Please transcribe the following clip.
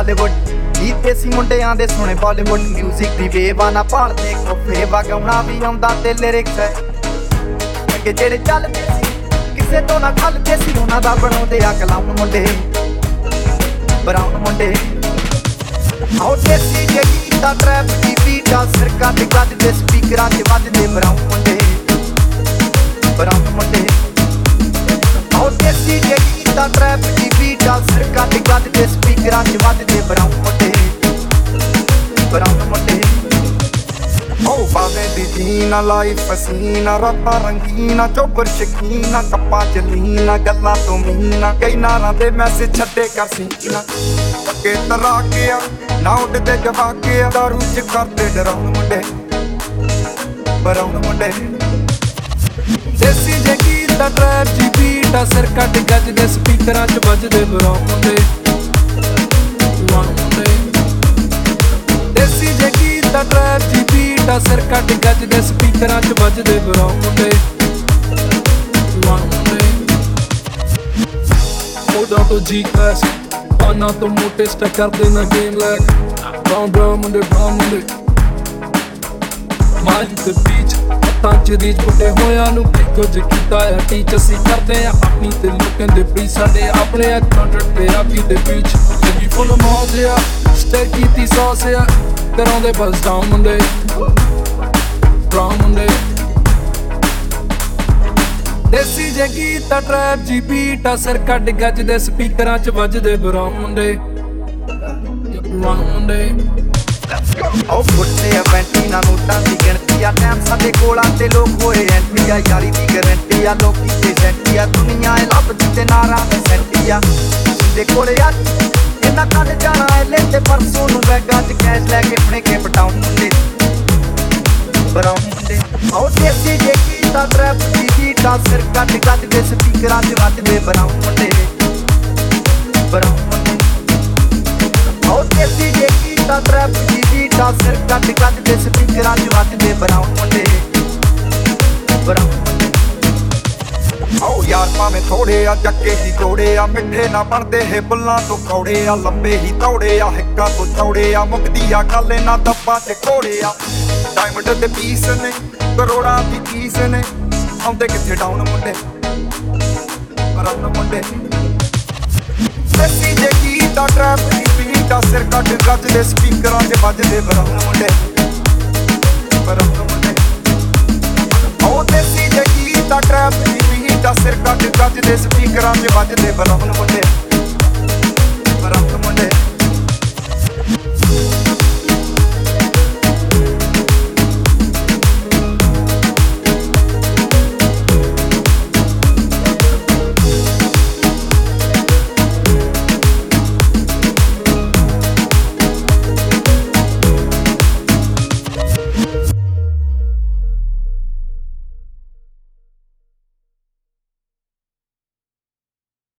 Hollywood ਗੀਤ ਦੇਸੀ ਮੁੰਡਿਆਂ ਦੇ ਸੁਣੇ ਬਾਲੀਵੁੱਡ ਮਿਊਜ਼ਿਕ ਦੀ ਵੇਵਾ ਨਾ ਭਾਲਦੇ ਕੋਫੇ ਵਗਾਉਣਾ ਵੀ ਆਉਂਦਾ ਤੇ ਲਿਰਿਕਸ ਅੱਗੇ ਜਿਹੜੇ ਚੱਲਦੇ ਸੀ ਕਿਸੇ ਤੋਂ ਨਾ ਖਲਦੇ ਸੀ ਉਹਨਾਂ ਦਾ ਬਣਾਉਂਦੇ ਆ ਕਲਾਮ ਮੁੰਡੇ ਬਰਾਉਨ ਮੁੰਡੇ ਆਓ ਦੇਸੀ ਜੇ ਗੀਤ ਦਾ ਟਰੈਪ ਦੀ ਬੀਟ ਆ ਸਰਕਾਰ ਦੇ ਗੱਜ ਦੇ ਸਪੀਕਰਾਂ 'ਚ ਵੱਜਦੇ ਬਰਾਉਨ ਮੁੰਡੇ ਬਰਾਉਨ ਮੁੰਡੇ ਆਓ ਦੇਸੀ ਜੇ ਗੀਤ ਦਾ ਟਰੈਪ ਦੀ ਬੀਟ ਆ ਸਰਕਾਰ ਦੇ ਗੱਜ ਦੇ ਸਪੀਕਰਾਂ 'ਚ ਵੱਜਦੇ ਬਰਾਉਨ ਮੁੰਡੇ ਬਰਾਉਨ ਮੁੰਡੇ ਉਹ ਬਾਵੇ ਦੀ ਜੀਨਾ ਲਾਈਫ ਪਸੀਨਾ ਰਾਤਾਂ ਰੰਗੀਨਾ ਚੋਬਰ ਸ਼ਕੀਨਾ ਕੱਪਾਂ ਚ ਲੀਨਾ ਗੱਲਾਂ ਤੋਂ ਮੀਨਾ ਕਈ ਨਾਰਾਂ ਦੇ ਮੈਸੇਜ ਛੱਡੇ ਕਰ ਸੀਨਾ ਪੱਕੇ ਤਰਾ ਕੇ ਆ ਨਾ ਉੱਡਦੇ ਜਵਾ ਕੇ ਆ ਦਾਰੂ ਚ ਕਰਦੇ ਡਰਾਉਣ ਮੁੰਡੇ ਬਰਾਉਨ ਮੁੰਡੇ ਦੇਸੀ ਜੇ ਗੀਤ ਦਾ ਟਰੈਪ ਜੀ ਬੀਟ ਆ ਸਿਰ ਕੱਟ ਗੱਜ ਦੇ ਸਪੀਕਰਾਂ 'ਚ ਵੱਜਦੇ ਬਰਾਉਨ ਮੁੰਡੇ ਦੇਸੀ ਜੇ ਗੀਤ ਦਾ ਟਰੈਪ ਜੀ ਬੀਟ ਆ ਸਿਰ ਕੱਟ ਗੱਜ ਦੇ ਸਪੀਕਰਾਂ 'ਚ ਵੱਜਦੇ ਬਰਾਉਨ ਮੁੰਡੇ ਉਦੋਂ ਤੋਂ ਜੀ ਕਲਾਸ ਉਹਨਾਂ ਤੋਂ ਮੋਟੇ ਸਟੈਕ ਕਰਦੇ ਨਾ ਗੇਮ ਲੈਕ ਬਰਾਉਨ ਮੁੰਡੇ ਮਾਜ ਤੇ ਬੀਚ ਹੱਥਾਂ 'ਚ ਰੀਚ ਪੁੱਟੇ ਹੋਇਆਂ ਨੂੰ ਕੁਝ ਕੀਤਾ ਆ ਟੀਚ ਅਸੀਂ ਕਰਦੇ ਆ ਆਪਣੀ ਤੇ ਲੋਕਾਂ ਦੇ ਪ੍ਰੀ ਸਾਡੇ ਆਪਣੇ ਕਾਊਂਟਰ ਤੇ ਆਪੀ ਦੇ ਵਿੱਚ ਜਿੱਦੀ ਫੁੱਲ ਮੌਜ ਆ ਸਟੇ ਕੀਤੀ ਸੌਸ ਆ ਕਰਾਉਂਦੇ ਬਸ ਡਾਊਨ ਮੁੰਡੇ ਬਰਾਉਨ ਮੁੰਡੇ ਦੇਸੀ ਜੇ ਗੀਤ ਦਾ ਟਰੈਪ ਜੀ ਬੀਟ ਆ ਸਿਰ ਕੱਢ ਗੱਜ ਦੇ ਸਪੀਕਰਾਂ 'ਚ ਵੱਜਦੇ ਬਰਾਉਨ ਮੁੰਡੇ ਬਰਾਉਨ ਮੁੰਡੇ ਆਓ ਫੁੱਟੇ ਆ ਬੈਂਟੀਨਾ ਨੋਟਾਂ ਦੀ ਗਿਣਤੀ ਆ ਟਾਈਮ ਸਾਡੇ ਕੋਲ ਆਂਦੇ ਲੋਕ ਹੋਏ ਐਂਟੀ ਆ ਯਾਰੀ ਦੀ ਗਰੰਟੀ ਆ ਲੋਕੀ ਤੇ ਸੈਂਟੀ ਆ ਦੁਨੀਆ ਇਹ ਲੱਭਦੀ ਤੇ ਨਾਰਾਂ ਦੀ ਸੈਂਟੀ ਆ ਦੇ ਕੋਲੇ ਆ ਇਹਨਾਂ ਕੱਢ ਜਾਣਾ ਐਲੇ ਤੇ ਪਰਸੋਂ ਨੂੰ ਬੈਗਾਂ 'ਚ ਕੈਸ਼ ਲੈ ਕੇ ਆਪਣੇ ਕੇ ਪਟਾਉਣ ਮੁੰਡੇ ਬਰਾਉਨ ਮੁੰਡੇ ਆਓ ਦੇਸੀ ਜੇ ਗੀਤ ਦਾ ਟਰੈਪ ਦੀ ਬੀਟ ਆ ਸਿਰ ਕੱਢ ਗੱਜ ਦੇ ਸਪੀਕਰਾਂ 'ਚ ਵੱਜਦੇ ਬਰਾਉਨ ਮੁੰਡੇ ਬਰਾਉਨ ਮੁੰਡੇ ਆਓ ਦੇਸੀ ਜੇ ਗੀਤ ਦਾ ਟਰੈਪ ਦੀ ਬੀਟ ਆ ਸਿਰ ਕੱਢ ਗੱਜ ਦੇ ਸਪੀਕਰਾਂ 'ਚ ਵੱਜਦੇ ਬਰਾਉਨ ਮੁੰਡੇ ਬਰਾਉਨ ਮੁੰਡੇ ਆਓ ਯਾਰ ਭਾਵੇਂ ਥੋੜੇ ਆ ਜੱਕੇ ਹੀ ਜੋੜੇ ਆ ਮਿੱਠੇ ਨਾ ਬਣਦੇ ਇਹ ਬੁੱਲਾਂ ਤੋਂ ਕੌੜੇ ਆ ਲੰਬੇ ਹੀ ਤੌੜੇ ਆ ਹਿੱਕਾਂ ਤੋਂ ਚੌੜੇ ਆ ਮੁਕਦੀ ਆ ਗੱਲ ਇਹਨਾਂ ਦੱਬਾਂ ਤੇ ਘੋੜੇ ਆ ਡਾਇਮੰਡ ਦੇ ਪੀਸ ਨੇ ਕਰੋੜਾਂ ਦੀ ਚੀਜ਼ ਨੇ ਆਉਂਦੇ ਕਿੱਥੇ ਡਾਊਨ ਮੁੰਡੇ ਬਰਾਉਨ ਮੁੰਡੇ ਦੇਸੀ ਜੇ ਗੀਤ ਦਾ ਟਰੈਪ ਦੀ ਬੀਟ ਆ ਸਿਰ ਕੱਢ ਗੱਜ ਦੇ ਸਪੀਕਰਾਂ 'ਚ ਵੱਜਦੇ ਬਰਾਉਨ ਮੁੰਡੇ ਬਰਾਉਨ ਮੁੰਡੇ ਆਓ ਦੇਸੀ ਜੇ ਗੀਤ ਦਾ ਟਰੈਪ ਦੀ ਬੀਟ ਆ ਸਿਰ ਕੱਢ ਗੱਜ ਦੇ ਸਪੀਕਰਾਂ 'ਚ ਵੱਜਦੇ ਬਰਾਉਨ ਮੁੰਡੇ